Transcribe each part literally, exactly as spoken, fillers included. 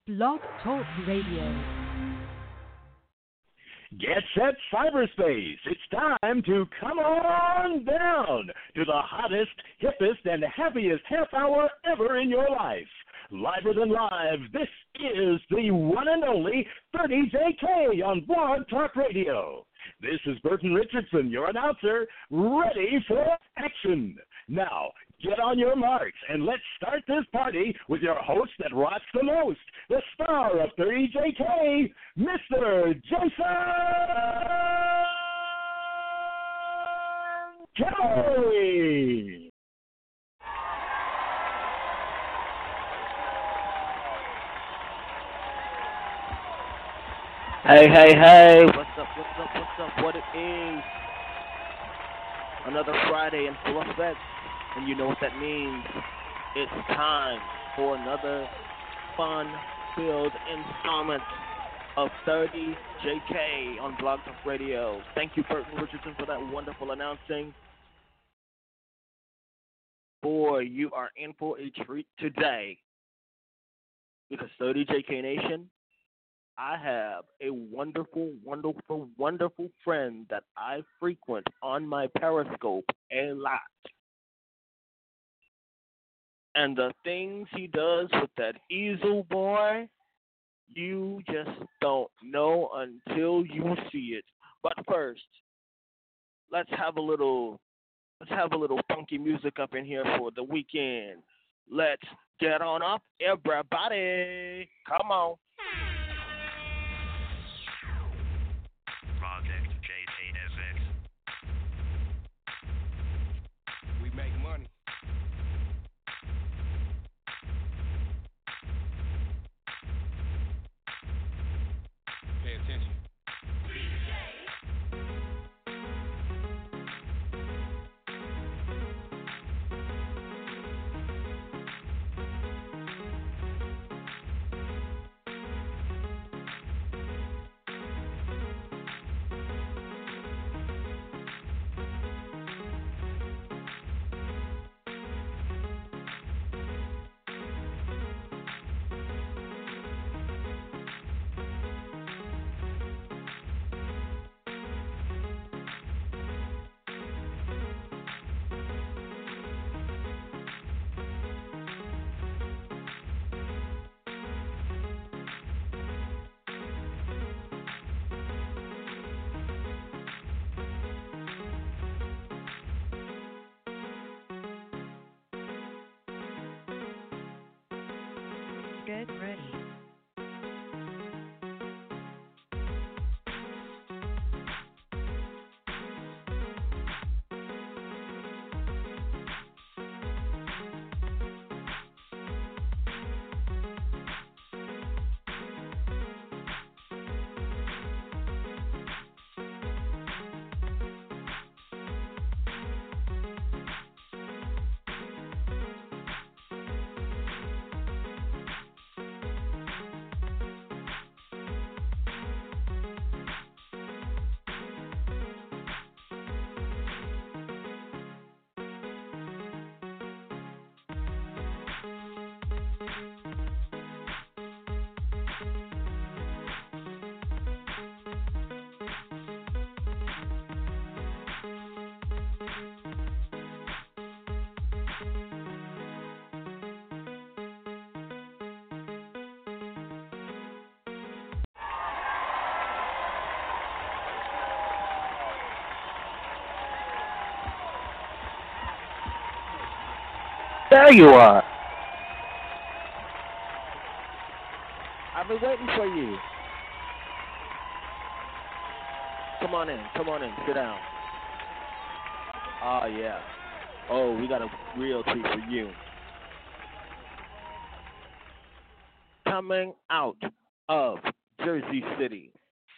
Blog Talk Radio. Get set, cyberspace. It's time to come on down to the hottest, hippest, and happiest half hour ever in your life. Liver than live, this is the one and only thirty J K on Blog Talk Radio. This is Burton Richardson, your announcer, ready for action. Now, get on your marks and let's start this party with your host that rocks the most, the star of thirty J K, Mister Jason Kelly. Hey, hey, hey, what's up, what's up, what's up, what it is? Another Friday in full effect, and you know what that means. It's time for another fun-filled installment of thirty J K on Blog Talk Radio. Thank you, Burton Richardson, for that wonderful announcing. Boy, you are in for a treat today, because thirty J K Nation, I have a wonderful, wonderful, wonderful friend that I frequent on my Periscope a lot. And the things he does with that easel, boy, you just don't know until you see it. But first, let's have a little, let's have a little funky music up in here for the weekend. Let's get on up, everybody. Come on. Project J C F X. We make money. Pay attention. Get ready. There you are. I've been waiting for you. Come on in, come on in, sit down. Oh, yeah. Oh, we got a real treat for you. Coming out of Jersey City.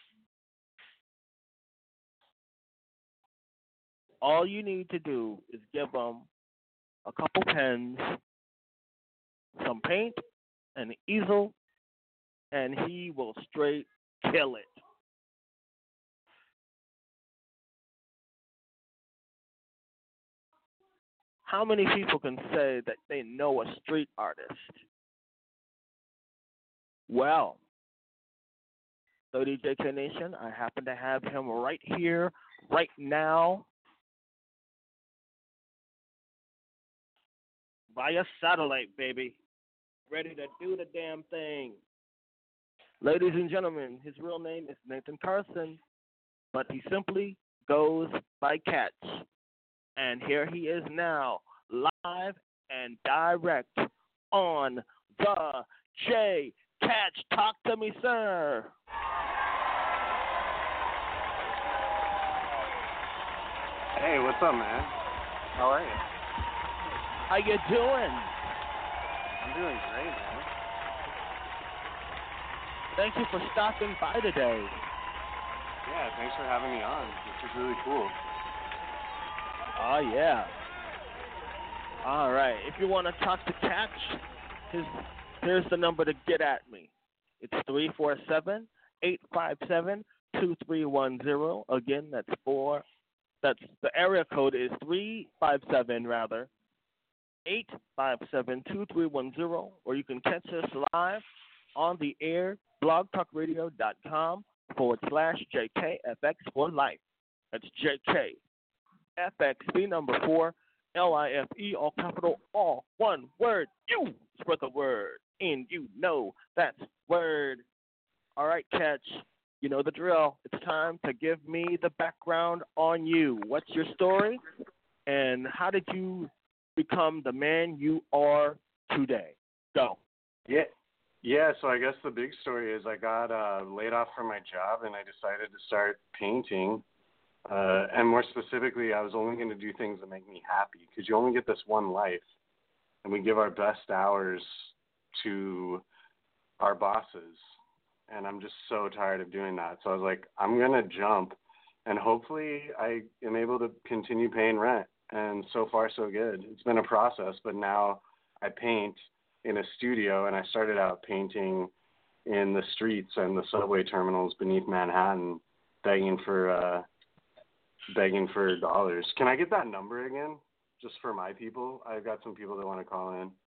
All you need to do is give them a couple pens, some paint, an easel, and he will straight kill it. How many people can say that they know a street artist? Well, so D J K Nation, I happen to have him right here, right now, via satellite, baby. Ready to do the damn thing. Ladies and gentlemen, his real name is Nathan Carson, but he simply goes by Catch. And here he is now, live and direct on the J Catch. Talk to me, sir. Hey, what's up, man? How are you? How you doing? I'm doing great, man. Thank you for stopping by today. Yeah, thanks for having me on. This is really cool. Oh, yeah. All right. If you want to talk to Catch, his, here's the number to get at me. It's three four seven, eight five seven, two three one zero. Again, that's four. That's the area code is three five seven rather, eight five seven, two three one zero, or you can catch us live on the air, blogtalkradio.com forward slash JKFX for life. That's J K F X, the number four, L I F E, all capital, all one word. You spread the word, and you know that's word. All right, Catch. You know the drill. It's time to give me the background on you. What's your story, and how did you become the man you are today? Go. Yeah, yeah. So I guess the big story is I got uh, laid off from my job, and I decided to start painting. Uh, and more specifically, I was only going to do things that make me happy, because you only get this one life, and we give our best hours to our bosses. And I'm just so tired of doing that. So I was like, I'm going to jump, and hopefully I am able to continue paying rent. And so far, so good. It's been a process, but now I paint in a studio, and I started out painting in the streets and the subway terminals beneath Manhattan, begging for uh, begging for dollars. Can I get that number again, just for my people? I've got some people that want to call in.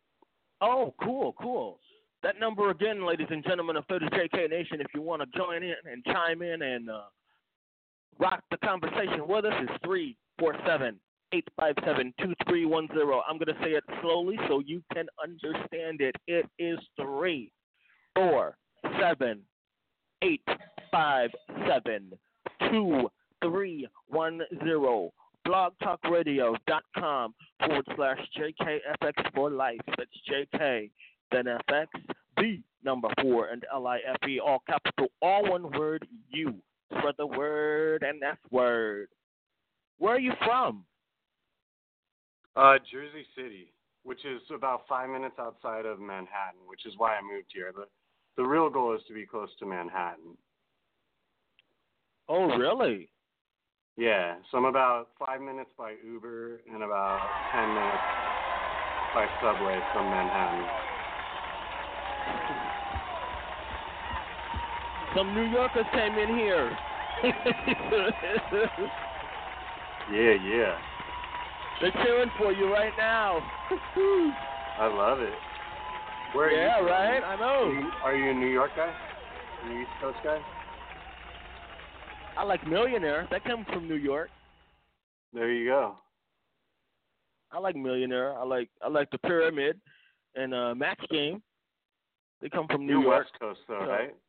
Oh, cool, cool. That number again, ladies and gentlemen of thirty J K Nation, if you want to join in and chime in and uh, rock the conversation with us, is three four seven, eight five seven, two three one zero. I'm going to say it slowly so you can understand it. It is three four seven, eight five seven, two three one zero. blogtalkradio.com forward slash JKFX for life. That's J K, then F X, the number four, and L I F E, all capital, all one word, you. Spread the word, and that's word. Where are you from? Uh, Jersey City, which is about five minutes outside of Manhattan, which is why I moved here. The, the real goal is to be close to Manhattan. Oh, really? Yeah, so I'm about five minutes by Uber and about ten minutes by subway from Manhattan. Some New Yorkers came in here. Yeah, yeah. They're cheering for you right now. I love it. Where are yeah, you from? right? I know. Are you, are you a New York guy? Are you East Coast guy? I like Millionaire. That comes from New York. There you go. I like Millionaire. I like I like the Pyramid and uh, Match Game. They come from New You're York. West Coast, though, so, right?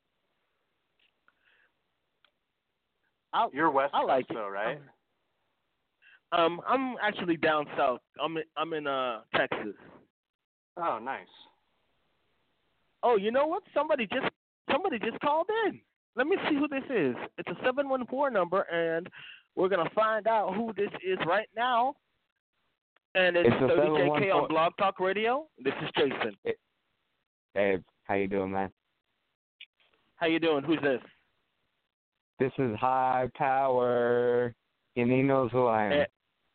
I, You're West I Coast, like though, it. right? Um, I'm actually down south. I'm in, I'm in uh Texas. Oh, nice. Oh, you know what? Somebody just somebody just called in. Let me see who this is. It's a seven one four number, and we're going to find out who this is right now. And it's, it's thirty J K on Blog Talk Radio. This is Jason. Hey, how you doing, man? How you doing? Who's this? This is High Power, and he knows who I am. Hey.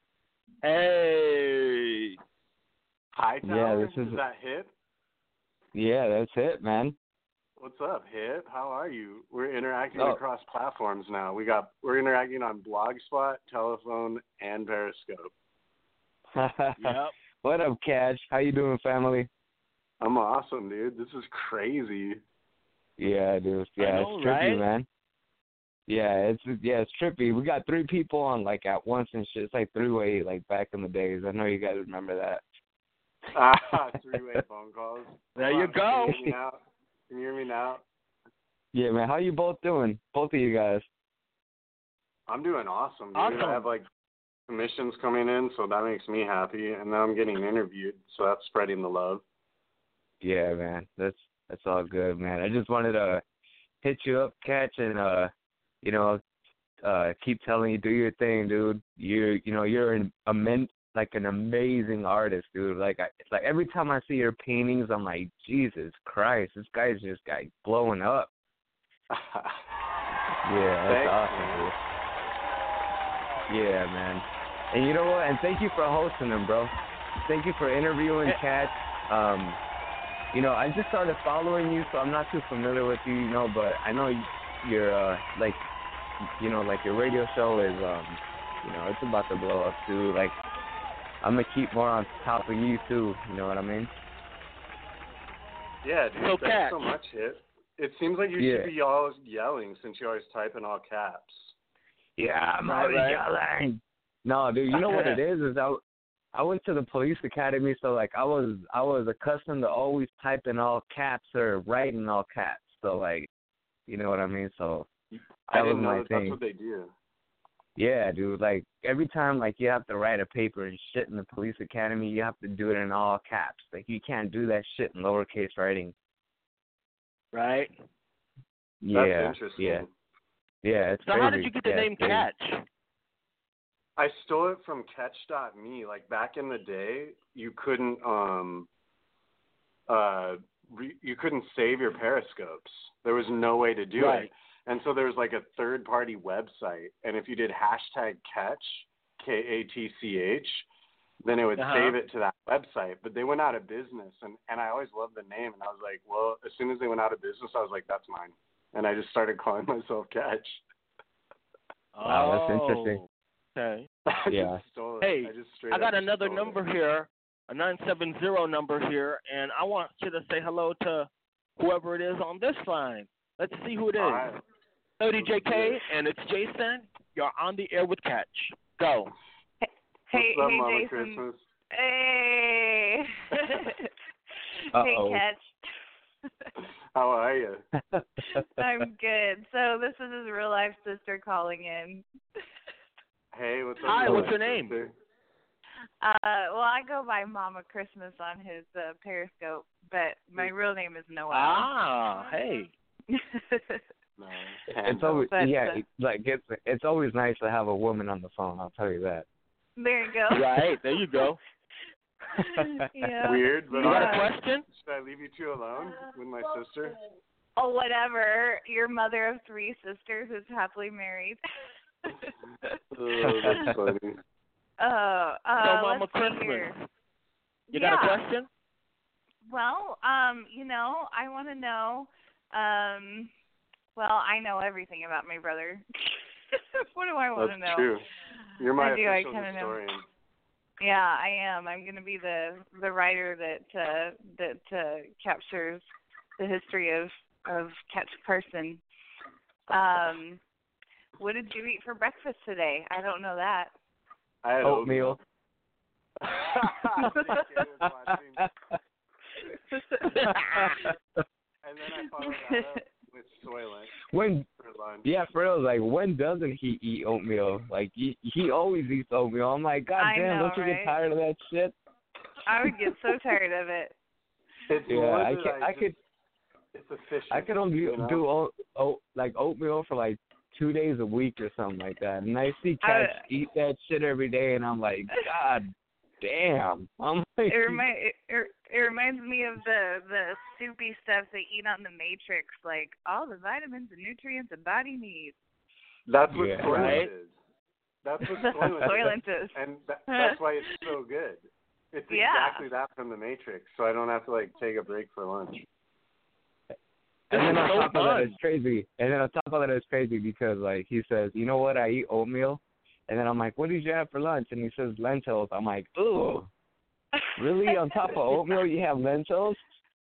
hey. High Tower? Yeah, this is, is that Hip? Yeah, that's it, man. What's up, Hip? How are you? We're interacting oh. across platforms now. We got we're interacting on Blogspot, Telephone, and Periscope. Yep. What up, Cash? How you doing, family? I'm awesome, dude. This is crazy. Yeah, dude. Yeah, I know, it's trippy, right? man. Yeah, it's yeah, it's trippy. We got three people on like at once and shit. It's like three way like back in the days. I know you guys remember that. Ah, three-way phone calls. There Hold you on, go. Can you hear me now? Can you hear me now? Yeah, man. How you both doing? Both of you guys. I'm doing awesome, dude. Awesome. I have like commissions coming in, so that makes me happy. And then I'm getting interviewed, so that's spreading the love. Yeah, man. That's that's all good, man. I just wanted to hit you up, Catch, and uh, you know, uh, keep telling you do your thing, dude. You you know you're an immense, like an amazing artist, dude. Like I, it's like every time I see your paintings, I'm like, Jesus Christ, this guy's just like blowing up. Yeah, that's Thanks, awesome, man. dude. Yeah, man. And you know what? And thank you for hosting them, bro. Thank you for interviewing Catch. Um, you know, I just started following you, so I'm not too familiar with you, you know, but I know you're, uh, like, you know, like your radio show is, um, you know, it's about to blow up, too. Like, I'm going to keep more on top of you, too. You know what I mean? Yeah, dude. So, Thanks Catch. so much, Hit. It seems like you Yeah. should be always yelling since you always type in all caps. Yeah, I'm Right, always right. yelling. No, dude, you know what it is? Is I, I went to the police academy, so like I was I was accustomed to always type in all caps or write in all caps. So like, you know what I mean? So I that didn't was know my that thing. that's what they do. Yeah, dude. Like every time like you have to write a paper and shit in the police academy, you have to do it in all caps. Like you can't do that shit in lowercase writing. Right? That's Yeah, interesting. yeah, yeah. It's So crazy. how did you get the yeah, name it's crazy. Catch? I stole it from catch dot me. Like back in the day, you couldn't um uh re- you couldn't save your periscopes. There was no way to do Right. it. And so there was like a third party website, and if you did hashtag catch, K A T C H, then it would Uh-huh. save it to that website. But they went out of business, and, and I always loved the name, and I was like, well, as soon as they went out of business, I was like, that's mine. And I just started calling myself Catch. Wow, that's interesting. Oh, okay. I Yeah. just stole it. Hey, I just straight I got up another stole it. number here, a nine seven zero number here, and I want you to say hello to whoever it is on this line. Let's see who it is. All right. thirty J K, and it's Jason. You're on the air with Catch. Go. Hey, What's up, hey, Mama Jason. Christmas? Hey. Uh-oh. Hey, Catch. How are you? I'm good. So this is his real life sister calling in. Hey, what's up? Hi, Mama what's your name? sister? Uh, well, I go by Mama Christmas on his uh, Periscope, but my real name is Noelle. Ah, hey. No. It's always But, yeah, uh, it- like it's it's always nice to have a woman on the phone. I'll tell you that. There you go. Right, there you go. Yeah. Weird, but You got a alright. question? Should I leave you two alone with my sister? Oh, whatever. Your mother of three sisters is happily married. Oh, that's funny. Oh, So, uh, Mama let's see Christmas. here. You yeah. got a question? Well, um, you know, I want to know. Um, well, I know everything about my brother. What do I want to That's know? true. You're my I do, I official kinda know. historian. Yeah, I am. I'm going to be the the writer that uh, that uh, captures the history of of Catch Carson. Um, what did you eat for breakfast today? I don't know that. I had Oatmeal. I think it was watching. And then I followed that up with Soylent When for lunch. yeah, for real, like when doesn't he eat oatmeal? Like he he always eats oatmeal. I'm like, God I damn, know, don't you right? get tired of that shit? I would get so tired of it. It's Yeah, more I that could I, I just, could It's efficient. I could only you know? do oat, oat like oatmeal for like two days a week or something like that. And I see I cats would- eat that shit every day, and I'm like, God damn. I'm like, It remind it, it, it reminds me of the the soupy stuff they eat on the Matrix, like all the vitamins and nutrients a body needs. That's what Yeah. Soylent Right? is. That's what That's what Soylent is. Soylent is. And that, that's why it's so good. It's Yeah. exactly that from the Matrix, so I don't have to like take a break for lunch. And then This on is so top of that, fun. it's crazy. And then on top of that, it's crazy because, like, he says, you know what, I eat oatmeal. And then I'm like, what did you have for lunch? And he says, lentils. I'm like, ooh, really? On top of oatmeal, you have lentils?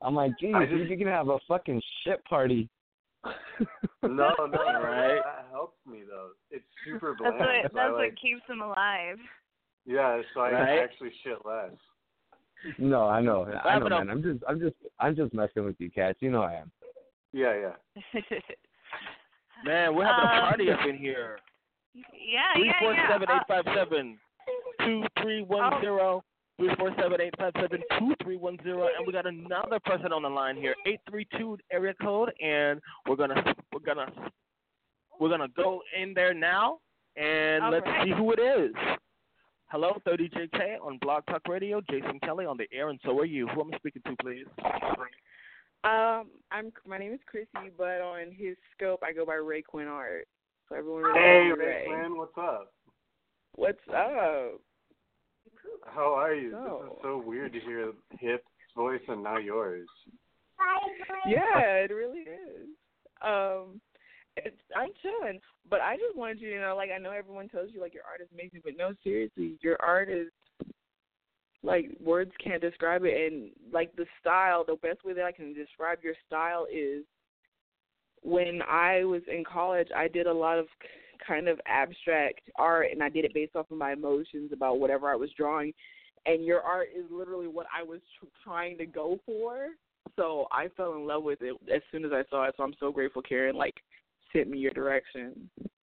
I'm like, geez, I just- you can have a fucking shit party. No, no, Right. that helps me though. It's super That's bland. what so that's I, what like, keeps them alive. yeah, so I Right. actually shit less. No, I know, I know, but, man. I'm just, I'm just, I'm just messing with you, cats. You know I am. Yeah, yeah. Man, we're having a Um, party up in here. yeah, Three yeah, four yeah. seven Uh, eight five seven two three one zero. Three four seven eight five seven two three one zero, and we got another person on the line here, eight three two area code, and we're gonna we're gonna we're gonna go in there now, and All let's right. see who it is. Hello, thirty J K on Blog Talk Radio. Jason Kelly on the air, and so are you. Who am I speaking to, please? Um, I'm my name is Chrissy, but on his scope I go by Ray Quinn Art. So everyone really Hey, calls me Ray Quinn, what's up? What's up? How are you? So- This is so weird to hear Hip's voice and now yours. Yeah, it really is. Um, it's, I'm chilling, but I just wanted you to know, like, I know everyone tells you like your art is amazing, but no, seriously, your art is like words can't describe it, and like the style. The best way that I can describe your style is when I was in college, I did a lot of kind of abstract art, and I did it based off of my emotions about whatever I was drawing. And your art is literally what I was tr- trying to go for. So I fell in love with it as soon as I saw it. So I'm so grateful Karen like sent me your direction.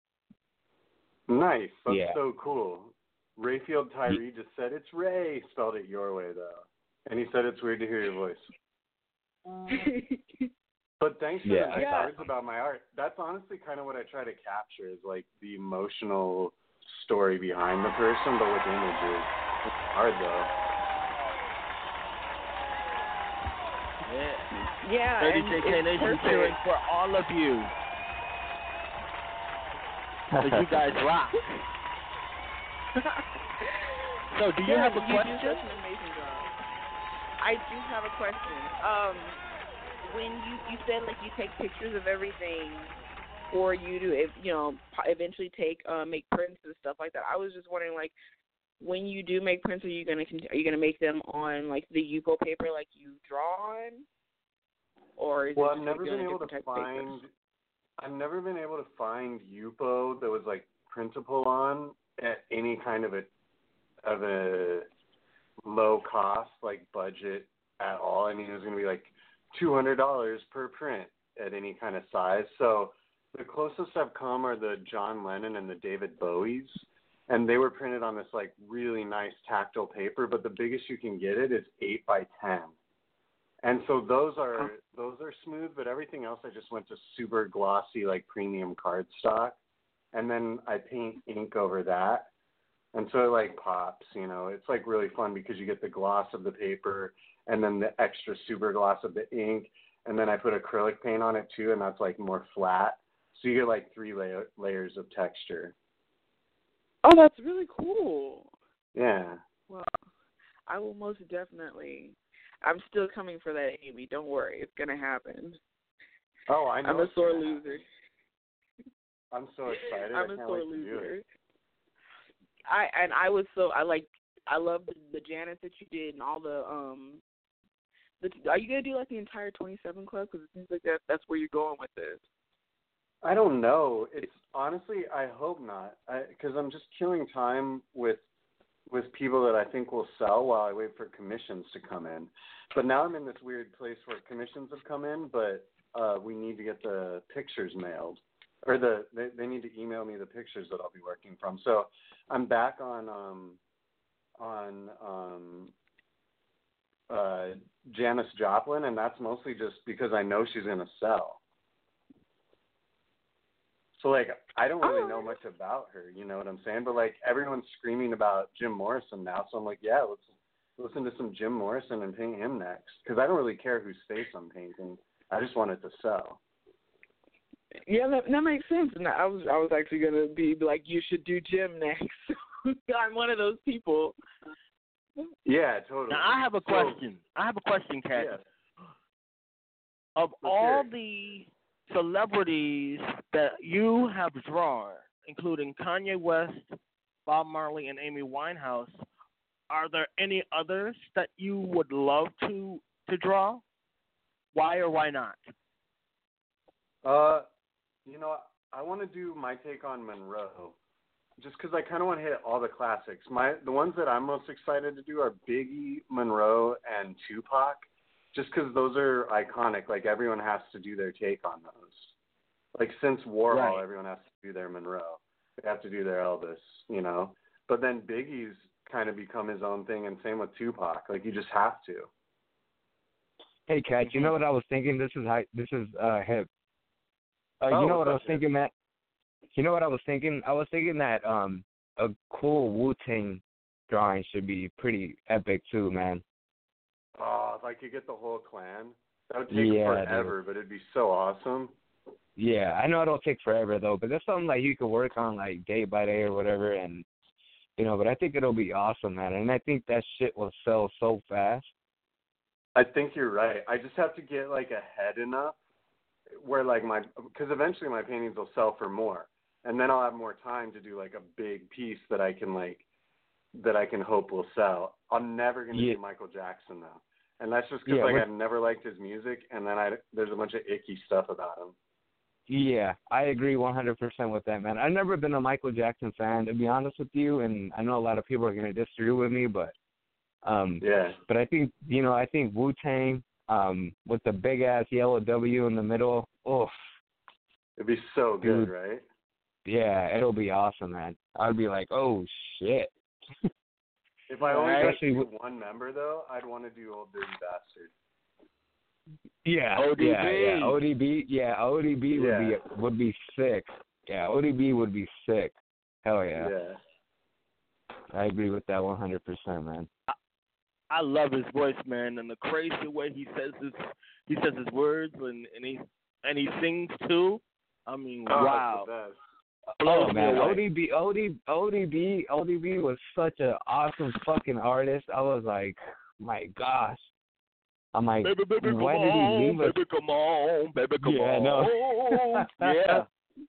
Nice. That's Yeah. so cool. Rayfield Tyree just said it's Ray, spelled it your way though. And he said it's weird to hear your voice. But thanks for Yeah. the nice Yeah. words about my art. That's honestly kind of what I try to capture is like the emotional story behind the person, but with images. It's hard though. Yeah. Yeah, thirty and J K it's Nation perfect. cheering for all of you. Because you guys rock. So, do you Yeah, have a you do question? such an amazing job. I do have a question. Um, when you you said like you take pictures of everything for you to if, you know po- eventually take uh, make prints and stuff like that. I was just wondering like when you do make prints, are you gonna con- are you gonna make them on like the Yupo paper like you draw on, or is Well, it I've just never like, been on a able to different type of paper? find. I've never been able to find Yupo that was like printable on at any kind of a of a low cost like budget at all. I mean, it was going to be like two hundred dollars per print at any kind of size. So the closest I've come are the John Lennon and the David Bowies, and they were printed on this like really nice tactile paper. But the biggest you can get it is eight by ten. And so those are those are smooth, but everything else I just went to super glossy, like premium cardstock, and then I paint ink over that, and so it like pops. You know, it's like really fun because you get the gloss of the paper, and then the extra super gloss of the ink, and then I put acrylic paint on it too, and that's like more flat. So you get like three layer, layers of texture. Oh, that's really cool. Yeah. Well, I will most definitely. I'm still coming for that, Amy. Don't worry, it's gonna happen. Oh, I know. I'm a it's sore gonna loser. happen. I'm so excited. I'm I a can't sore wait to do loser. it. I and I was so I like I love the, the Janice that you did and all the um. The, are you gonna do like the entire twenty-seven Club? Because it seems like that that's where you're going with this. I don't know. It's honestly, I hope not, because I'm just killing time with with people that I think will sell while I wait for commissions to come in. But now I'm in this weird place where commissions have come in, but uh, we need to get the pictures mailed, or the they, they need to email me the pictures that I'll be working from. So I'm back on um, on um, uh, Janis Joplin, and that's mostly just because I know she's going to sell. So, like, I don't really know much about her, you know what I'm saying? But, like, everyone's screaming about Jim Morrison now, so I'm like, yeah, let's listen to some Jim Morrison and paint him next. Because I don't really care whose face I'm painting. I just want it to sell. Yeah, that that makes sense. And I was I was actually gonna be like, you should do Jim next. I'm one of those people. Yeah, totally. Now, I have a question. So, I have a question, Kat. Yeah. Of Let's all hear it. the celebrities that you have drawn, including Kanye West, Bob Marley, and Amy Winehouse, are there any others that you would love to to draw? Why or why not? Uh, you know, I want to do my take on Monroe, just because I kind of want to hit all the classics. My the ones that I'm most excited to do are Biggie, Monroe, and Tupac, just because those are iconic. Like everyone has to do their take on those. Like since Warhol, Right. everyone has to do their Monroe. They have to do their Elvis, you know. But then Biggie's kind of become his own thing, and same with Tupac. Like you just have to. Hey, Kat, you know what I was thinking? This is high, this is uh, hip. Uh, Oh, you know what's what I up, was thinking, Matt? You know what I was thinking? I was thinking that um a cool Wu-Tang drawing should be pretty epic too, man. Oh, if I could get the whole clan, that would take Yeah, forever, but it'd be so awesome. Yeah, I know it'll take forever though, but that's something like you could work on like day by day or whatever, and you know. But I think it'll be awesome, man, and I think that shit will sell so fast. I think you're right. I just have to get like ahead enough where like my, because eventually my paintings will sell for more, and then I'll have more time to do like a big piece that I can like, that I can hope will sell. I'm never gonna Yeah. do Michael Jackson though, and that's just because Yeah, like what- I've never liked his music, and then I there's a bunch of icky stuff about him. Yeah, I agree one hundred percent with that, man. I've never been a Michael Jackson fan, to be honest with you, and I know a lot of people are going to disagree with me, but um, Yeah. but I think, you know, I think Wu-Tang um, with the big-ass yellow W in the middle, oof. It'd be so good, Dude. right? Yeah, it'll be awesome, man. I'd be like, oh, shit. If I only I got actually to would- do one member though, I'd want to do Old Dirty Bastard. Yeah, O D B. yeah, yeah. O D B, yeah, O D B would Yeah. be would be sick. Yeah, O D B would be sick. Hell yeah. Yeah. I agree with that one hundred percent, man. I love his voice, man, and the crazy way he says his he says his words and, and he and he sings too. I mean, Oh, wow. that's the best. Blows Oh me man, away. O D B, O D, O D B, O D B was such an awesome fucking artist. I was like, my gosh. I'm like, Baby, baby, come why did he on, leave us? baby, come on, baby, come Yeah, I on. know.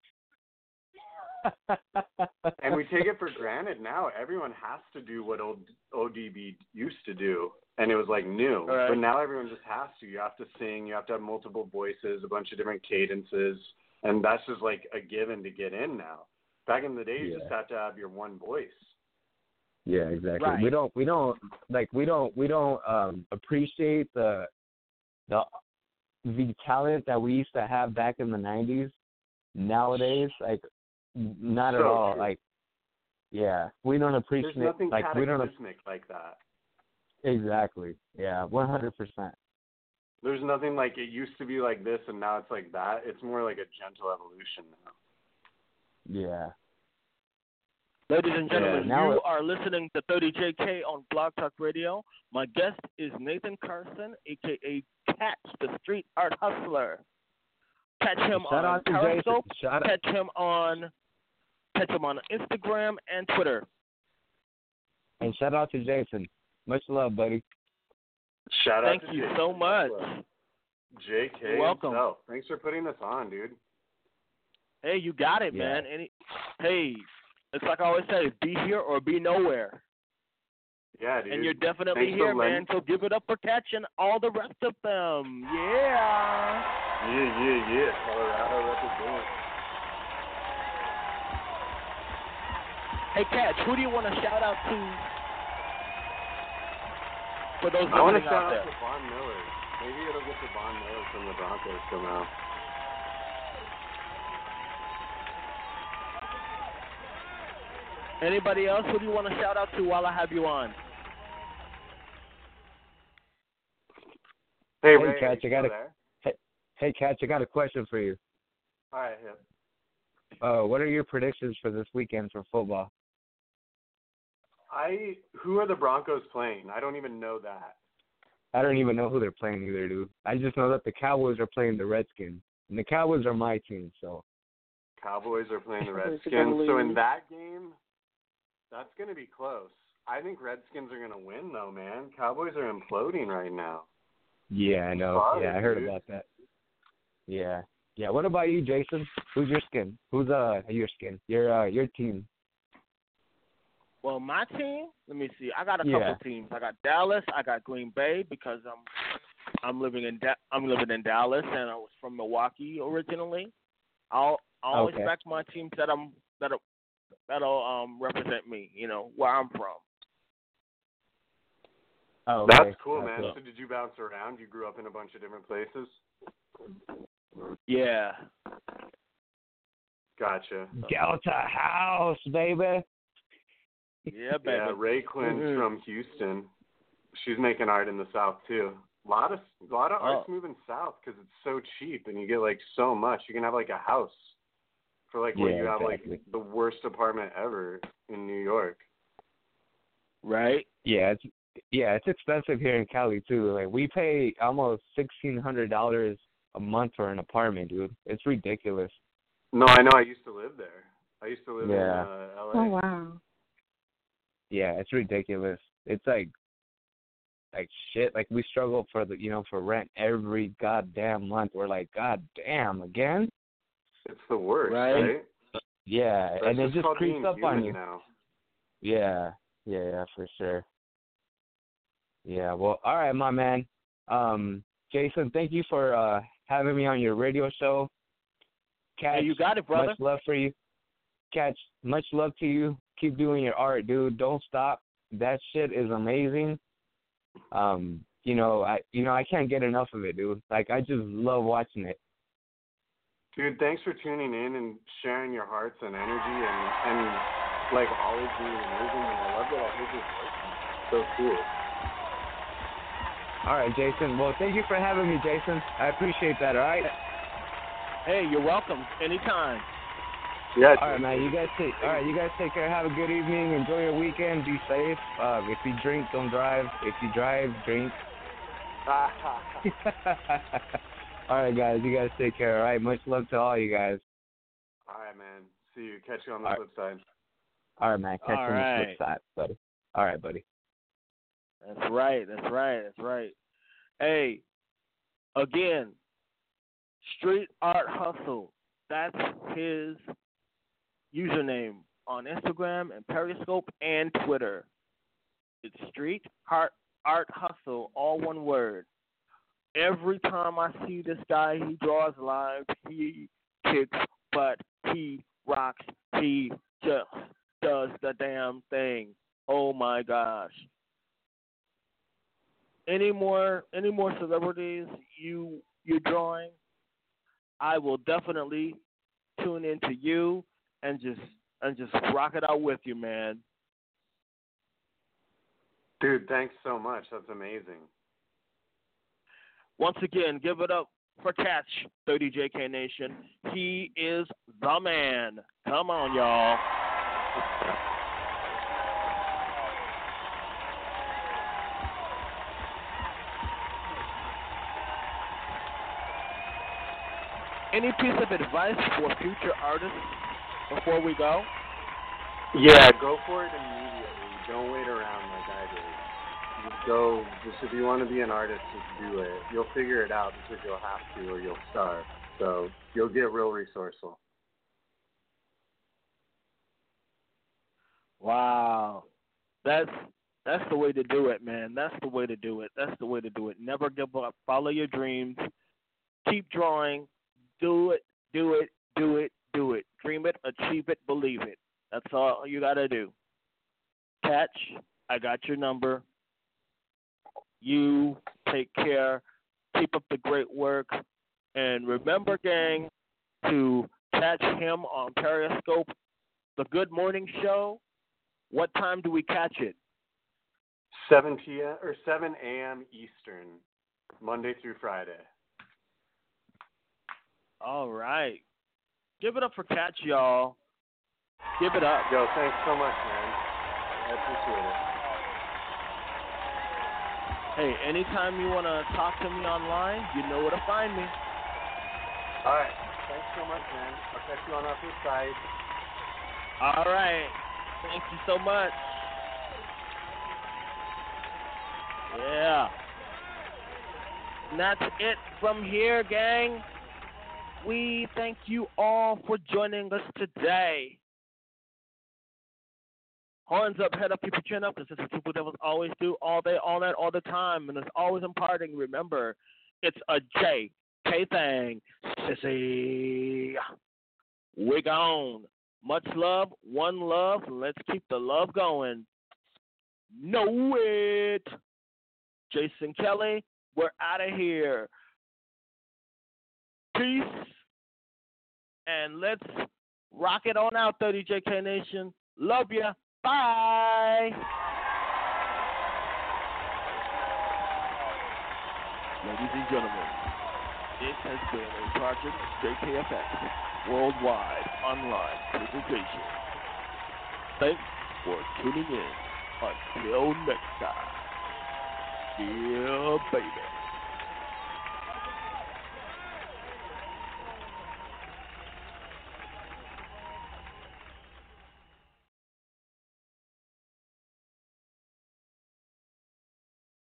Yeah. And we take it for granted now. Everyone has to do what old O D B used to do, and it was like new. Right. But now everyone just has to. You have to sing. You have to have multiple voices, a bunch of different cadences, and that's just like a given to get in now. Back in the day, you Yeah. just have to have your one voice. Yeah, exactly. Right. We don't, we don't like, we don't, we don't um, appreciate the, the, the talent that we used to have back in the nineties. Nowadays, like, not at So all. true. Like, yeah, we don't appreciate There's nothing like we don't cataclysmic like that. exactly. Yeah, one hundred percent. There's nothing like it used to be like this, and now it's like that. It's more like a gentle evolution now. Yeah. Ladies and gentlemen, Yeah, now you it- are listening to thirty J K on Blog Talk Radio. My guest is Nathan Carson, a k a. Catch, the Street Art Hustler. Catch him Shout on out to Jason. Periscope. Shout out. Catch him on catch him on Instagram and Twitter. And shout out to Jason. Much love, buddy. Shout Thank out to you Jason. so much. J K You're welcome. himself. Thanks for putting this on, dude. Hey, you got it, Yeah. man. Any, hey, it's like I always say, be here or be nowhere. Yeah, dude. And you're definitely Thanks for here, man. letting- So give it up for Catch and all the rest of them. Yeah. Yeah, yeah, yeah. Colorado represent. Hey, Catch, who do you want to shout out to for those I want to listening shout out out there? to Von Miller. Maybe it'll get to Von Miller from the Broncos somehow. Anybody else? Who do you want to shout out to while I have you on? Hey, Hey, Ray, Catch, you I got still a- there? Hey, Catch, I got a question for you. All right, hip. Uh, what are your predictions for this weekend for football? I who are the Broncos playing? I don't even know that. I don't even know who they're playing either, dude. I just know that the Cowboys are playing the Redskins, and the Cowboys are my team. So Cowboys are playing the Cowboys are Redskins. gonna So in lose. that game, that's going to be close. I think Redskins are going to win, though, man. Cowboys are imploding right now. yeah, I know. Sorry, yeah, I heard dude. about that. Yeah, yeah. What about you, Jason? Who's your skin? Who's uh your skin? Your uh your team? Well, my team, let me see. I got a couple Yeah. teams. I got Dallas. I got Green Bay because I'm I'm living in da- I'm living in Dallas, and I was from Milwaukee originally. I'll I always Okay. back my teams that I'm that'll that'll um represent me. You know where I'm from. Oh, okay. That's cool, That's man. cool. So did you bounce around? You grew up in a bunch of different places? Yeah. Gotcha. Delta House, baby. Yeah, baby. Yeah, Ray Quinn's Mhm. from Houston. She's making art in the South too. A lot of a lot of art's Oh. moving south because it's so cheap and you get like so much. You can have like a house for like what Yeah, you have exactly. like the worst apartment ever in New York. Right. Yeah, it's yeah, it's expensive here in Cali too. Like we pay almost sixteen hundred dollars a month for an apartment, dude. It's ridiculous. No, I know. I used to live there. I used to live Yeah. in uh, L A. Oh wow. Yeah, it's ridiculous. It's like like shit. Like we struggle for the you know for rent every goddamn month. We're like, god damn, again? It's the worst, Right. right? Yeah, That's and it just just called creeps being up on human you. now. Yeah, yeah, yeah, for sure. Yeah, well, all right, my man. Um, Jason, thank you for uh, having me on your radio show. Catch, Hey, you got it, brother. much love for you. Catch, much love to you. Keep doing your art, dude. Don't stop. That shit is amazing. Um, you know, I, you know, I can't get enough of it, dude. Like, I just love watching it. Dude, thanks for tuning in and sharing your hearts and energy and, and like always being amazing. And I love that I heard your voice. It's so cool. All right, Jason. Well, thank you for having me, Jason. I appreciate that, all right? Hey, you're welcome. Anytime. Yeah. All right, man. You guys take. All right, you guys take care. Have a good evening. Enjoy your weekend. Be safe. Uh, if you drink, don't drive. If you drive, drink. All right, guys. You guys take care. All right. Much love to all you guys. All right, man. See you. Catch you on the All flip side. All right, man. Catch All you on the right. flip side, buddy. All right, buddy. That's right. That's right. That's right. Hey, again, Street Art Hustle. That's his username on Instagram and Periscope and Twitter. It's Street Art Art Hustle, all one word. Every time I see this guy, he draws live, he kicks butt, he rocks, he just does the damn thing. Oh my gosh. Any more any more celebrities you you're drawing, I will definitely tune into you and just and just rock it out with you, man. Dude, thanks so much. That's amazing. Once again, give it up for Catch, thirty J K Nation. He is the man. Come on, y'all. Any piece of advice for future artists before we go? Yeah, go for it immediately. Don't wait around like I did. Just go. Just if you want to be an artist, just do it. You'll figure it out because you'll have to, or you'll starve. So you'll get real resourceful. Wow. That's that's the way to do it, man. That's the way to do it. That's the way to do it. Never give up. Follow your dreams. Keep drawing. Do it, do it, do it, do it. Dream it, achieve it, believe it. That's all you got to do. Catch, I got your number. You take care. Keep up the great work. And remember, gang, to catch him on Periscope, The Good Morning Show. What time do we catch it? seven p.m. or seven a.m. Eastern, Monday through Friday. All right. Give it up for Catch, y'all. Give it up. Yo, thanks so much, man. I appreciate it. Hey, anytime you want to talk to me online, you know where to find me. All right. Thanks so much, man. I'll catch you on our flip side. All right. Thank you so much. Yeah. And that's it from here, gang. We thank you all for joining us today Horns up, head up, keep your chin up, because this is what Super Devils always do all day, all night, all the time, and it's always imparting. Remember, it's a J K thing, sissy. We're gone. Much love, one love. Let's keep the love going. Know it. Jason Kelly, we're out of here. Peace. And let's rock it on out, thirty J K Nation. Love ya. Bye. Ladies and gentlemen, it has been a Project J K F X Worldwide Online presentation. Thanks for tuning in. Until next time. Yeah, baby.